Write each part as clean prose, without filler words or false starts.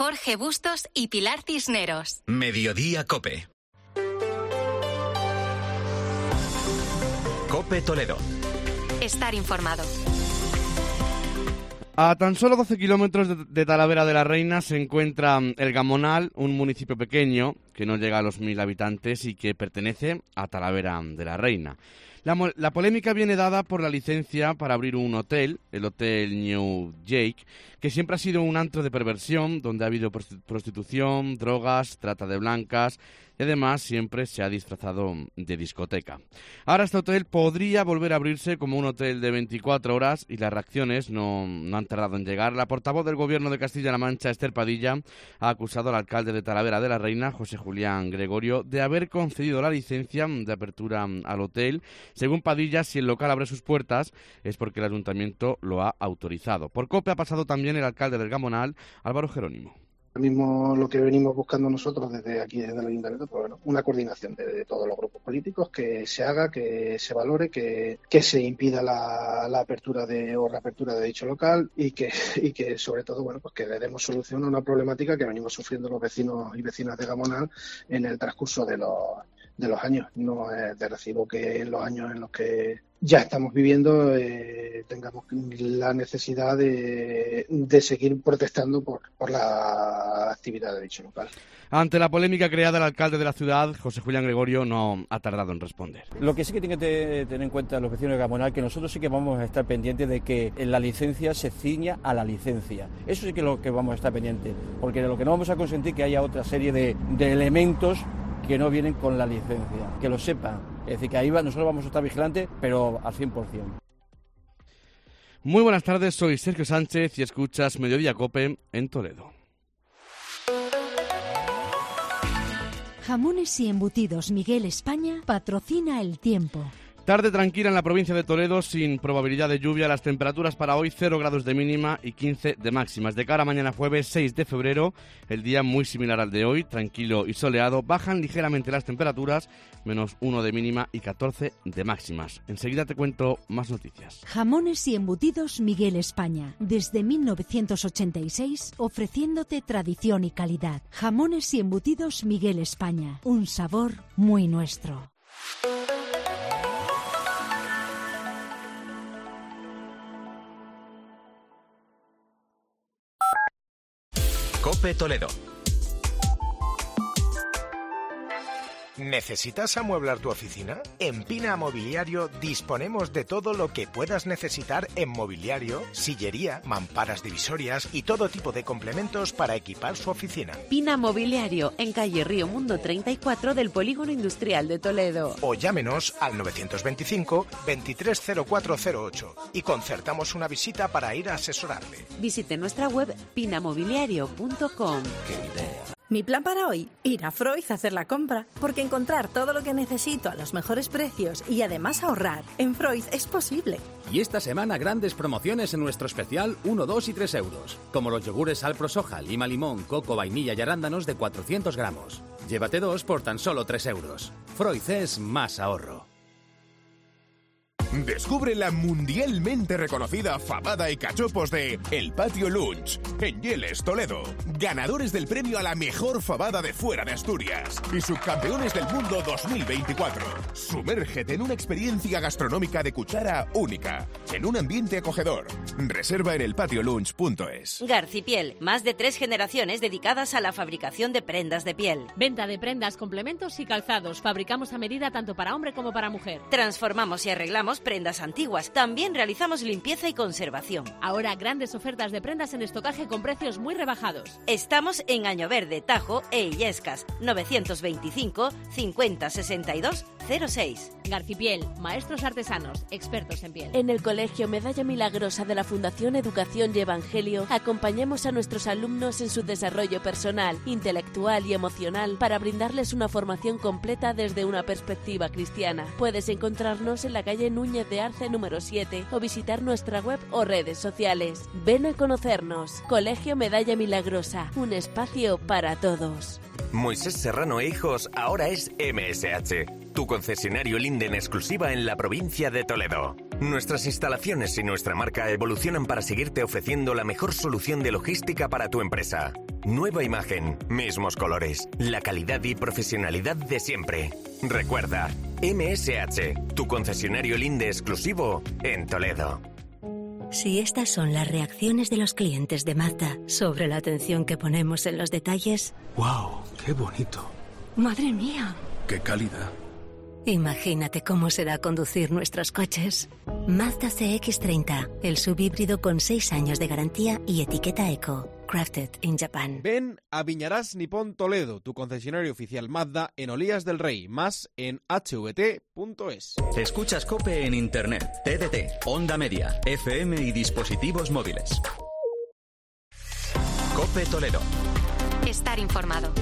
Jorge Bustos y Pilar Cisneros. Mediodía COPE. COPE Toledo. Estar informado. A tan solo 12 kilómetros de Talavera de la Reina se encuentra El Gamonal, un municipio pequeño que no llega a los 1.000 habitantes y que pertenece a Talavera de la Reina. La polémica viene dada por la licencia para abrir un hotel, el Hotel New Jake, que siempre ha sido un antro de perversión, donde ha habido prostitución, drogas, trata de blancas y además siempre se ha disfrazado de discoteca. Ahora este hotel podría volver a abrirse como un hotel de 24 horas y las reacciones no han tardado en llegar. La portavoz del Gobierno de Castilla-La Mancha, Esther Padilla, ha acusado al alcalde de Talavera de la Reina, José Julián Gregorio, de haber concedido la licencia de apertura al hotel. Según Padilla, si el local abre sus puertas es porque el ayuntamiento lo ha autorizado. Por COPE ha pasado también el alcalde del Gamonal, Álvaro Jerónimo. Ahora mismo lo que venimos buscando nosotros desde aquí, desde el Ayuntamiento, pues bueno, una coordinación de todos los grupos políticos, que se haga, que se valore, que se impida la apertura o reapertura de dicho local y que sobre todo, bueno, pues que le demos solución a una problemática que venimos sufriendo los vecinos y vecinas de Gamonal en el transcurso de los años. No es de recibo que en los años en los que ya estamos viviendo tengamos la necesidad de seguir protestando por la actividad de dicho local. Ante la polémica creada, el alcalde de la ciudad, José Julián Gregorio, no ha tardado en responder. Lo que sí que tienen que tener en cuenta los vecinos de Gamonal, que nosotros sí que vamos a estar pendientes de que la licencia se ciña a la licencia. Eso sí que es lo que vamos a estar pendientes, porque lo que no vamos a consentir que haya otra serie de elementos que no vienen con la licencia, que lo sepan. Es decir, que ahí nosotros vamos a estar vigilantes, pero al 100%. Muy buenas tardes, soy Sergio Sánchez y escuchas Mediodía COPE en Toledo. Jamones y embutidos Miguel España patrocina el tiempo. Tarde tranquila en la provincia de Toledo, sin probabilidad de lluvia. Las temperaturas para hoy 0 grados de mínima y 15 de máximas. De cara a mañana jueves 6 de febrero, el día muy similar al de hoy, tranquilo y soleado. Bajan ligeramente las temperaturas, menos 1 de mínima y 14 de máximas. Enseguida te cuento más noticias. Jamones y embutidos Miguel España, desde 1986, ofreciéndote tradición y calidad. Jamones y embutidos Miguel España, un sabor muy nuestro. COPE Toledo. ¿Necesitas amueblar tu oficina? En Pina Mobiliario disponemos de todo lo que puedas necesitar en mobiliario, sillería, mamparas divisorias y todo tipo de complementos para equipar su oficina. Pina Mobiliario, en calle Río Mundo 34 del Polígono Industrial de Toledo. O llámenos al 925 230408 y concertamos una visita para ir a asesorarle. Visite nuestra web pinamobiliario.com. ¡Qué idea! Mi plan para hoy, ir a Freud a hacer la compra, porque encontrar todo lo que necesito a los mejores precios y además ahorrar en Freud es posible. Y esta semana grandes promociones en nuestro especial 1, 2 y 3 euros, como los yogures Alpro Soja, lima limón, coco, vainilla y arándanos de 400 gramos. Llévate 2 por tan solo 3 euros. Freud es más ahorro. Descubre la mundialmente reconocida fabada y cachopos de El Patio Lunch, en Yeles, Toledo. Ganadores del premio a la mejor fabada de fuera de Asturias y subcampeones del mundo 2024. Sumérgete en una experiencia gastronómica de cuchara única, en un ambiente acogedor. Reserva en elpatiolunch.es. Garcipiel, más de 3 generaciones dedicadas a la fabricación de prendas de piel. Venta de prendas, complementos y calzados. Fabricamos a medida tanto para hombre como para mujer. Transformamos y arreglamos prendas antiguas. También realizamos limpieza y conservación. Ahora grandes ofertas de prendas en estocaje con precios muy rebajados. Estamos en Año Verde, Tajo e Illescas. 925 50 62 06. Garcipiel, maestros artesanos, expertos en piel. En el Colegio Medalla Milagrosa de la Fundación Educación y Evangelio acompañamos a nuestros alumnos en su desarrollo personal, intelectual y emocional para brindarles una formación completa desde una perspectiva cristiana. Puedes encontrarnos en la calle Núñez de Arce número 7 o visitar nuestra web o redes sociales. Ven a conocernos. Colegio Medalla Milagrosa, un espacio para todos. Moisés Serrano e Hijos ahora es MSH, tu concesionario Linden exclusiva en la provincia de Toledo. Nuestras instalaciones y nuestra marca evolucionan para seguirte ofreciendo la mejor solución de logística para tu empresa. Nueva imagen, mismos colores, la calidad y profesionalidad de siempre. Recuerda, MSH, tu concesionario Linde exclusivo en Toledo. Si estas son las reacciones de los clientes de Mazda sobre la atención que ponemos en los detalles... ¡Wow! ¡Qué bonito! ¡Madre mía! ¡Qué calidad! Imagínate cómo será conducir nuestros coches. Mazda CX-30, el subhíbrido con 6 años de garantía y etiqueta Eco. Crafted in Japan. Ven a Viñarás Nippon Toledo, tu concesionario oficial Mazda en Olías del Rey, más en hvt.es. Escuchas COPE en Internet, TDT, Onda Media, FM y dispositivos móviles. COPE Toledo. Estar informado.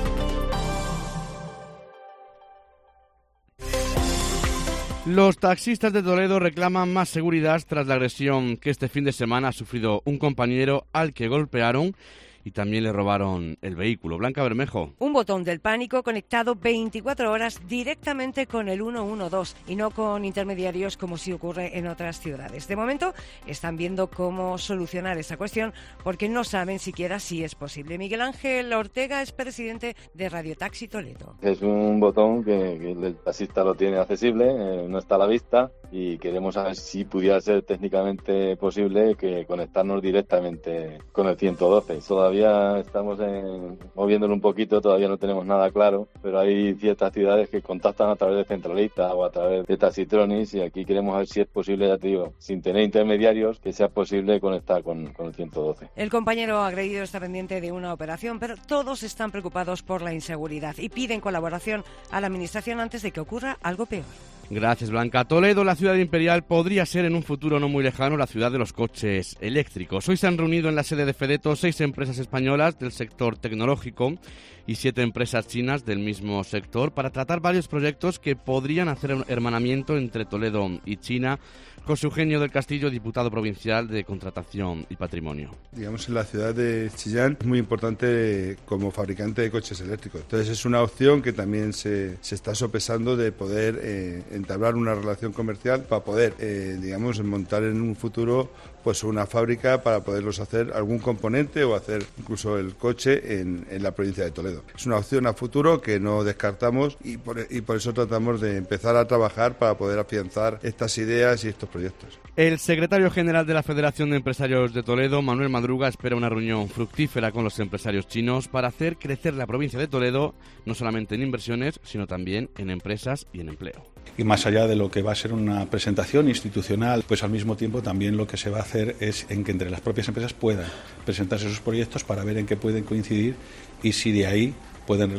Los taxistas de Toledo reclaman más seguridad tras la agresión que este fin de semana ha sufrido un compañero al que golpearon y también le robaron el vehículo. Blanca Bermejo. Un botón del pánico conectado 24 horas directamente con el 112 y no con intermediarios como sí ocurre en otras ciudades. De momento están viendo cómo solucionar esa cuestión porque no saben siquiera si es posible. Miguel Ángel Ortega es presidente de Radio Taxi Toledo. Es un botón que el taxista lo tiene accesible, no está a la vista y queremos saber si pudiera ser técnicamente posible que conectarnos directamente con el 112. Todavía estamos moviéndolo un poquito, todavía no tenemos nada claro, pero hay ciertas ciudades que contactan a través de Centralita o a través de Taxitronics y aquí queremos ver si es posible, ya te digo, sin tener intermediarios, que sea posible conectar con el 112. El compañero agredido está pendiente de una operación, pero todos están preocupados por la inseguridad y piden colaboración a la Administración antes de que ocurra algo peor. Gracias, Blanca. Toledo, la ciudad imperial, podría ser en un futuro no muy lejano la ciudad de los coches eléctricos. Hoy se han reunido en la sede de Fedeto 6 empresas españolas del sector tecnológico y 7 empresas chinas del mismo sector para tratar varios proyectos que podrían hacer un hermanamiento entre Toledo y China. José Eugenio del Castillo, diputado provincial de Contratación y Patrimonio. Digamos, en la ciudad de Chillán es muy importante como fabricante de coches eléctricos. Entonces es una opción que también se está sopesando de poder entablar una relación comercial para poder, digamos, montar en un futuro pues una fábrica para poderlos hacer algún componente o hacer incluso el coche en la provincia de Toledo. Es una opción a futuro que no descartamos y por eso tratamos de empezar a trabajar para poder afianzar estas ideas y estos proyectos. El secretario general de la Federación de Empresarios de Toledo, Manuel Madruga, espera una reunión fructífera con los empresarios chinos para hacer crecer la provincia de Toledo, no solamente en inversiones, sino también en empresas y en empleo. Y más allá de lo que va a ser una presentación institucional, pues al mismo tiempo también lo que se va a hacer es en que entre las propias empresas puedan presentarse sus proyectos para ver en qué pueden coincidir y si de ahí pueden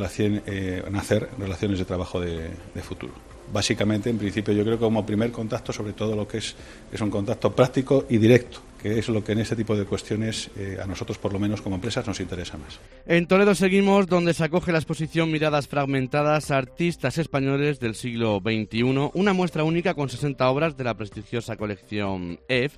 nacer relaciones de trabajo de futuro. Básicamente, en principio, yo creo que como primer contacto, sobre todo lo que es un contacto práctico y directo, que es lo que en este tipo de cuestiones a nosotros, por lo menos como empresas, nos interesa más. En Toledo seguimos, donde se acoge la exposición Miradas Fragmentadas, Artistas Españoles del siglo XXI, una muestra única con 60 obras de la prestigiosa colección HEF,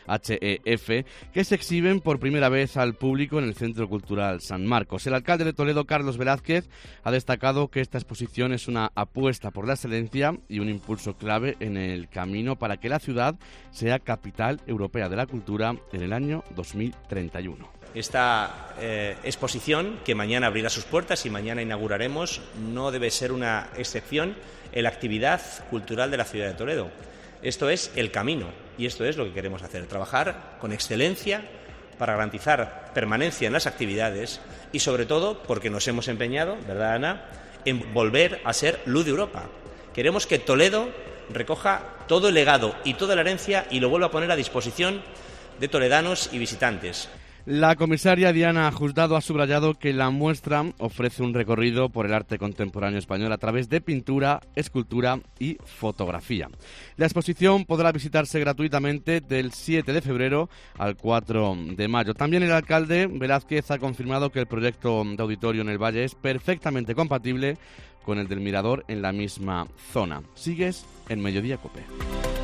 que se exhiben por primera vez al público en el Centro Cultural San Marcos. El alcalde de Toledo, Carlos Velázquez, ha destacado que esta exposición es una apuesta por la excelencia y un impulso clave en el camino para que la ciudad sea capital europea de la cultura en el año 2031. Esta exposición, que mañana abrirá sus puertas y mañana inauguraremos, no debe ser una excepción en la actividad cultural de la ciudad de Toledo. Esto es el camino y esto es lo que queremos hacer, trabajar con excelencia para garantizar permanencia en las actividades y sobre todo porque nos hemos empeñado, ¿verdad, Ana?, en volver a ser luz de Europa. Queremos que Toledo recoja todo el legado y toda la herencia y lo vuelva a poner a disposición de toledanos y visitantes. La comisaria Diana Juzgado ha subrayado que la muestra ofrece un recorrido por el arte contemporáneo español a través de pintura, escultura y fotografía. La exposición podrá visitarse gratuitamente del 7 de febrero al 4 de mayo. También el alcalde Velázquez ha confirmado que el proyecto de auditorio en el Valle es perfectamente compatible con el del Mirador en la misma zona. Sigues en Mediodía Cope.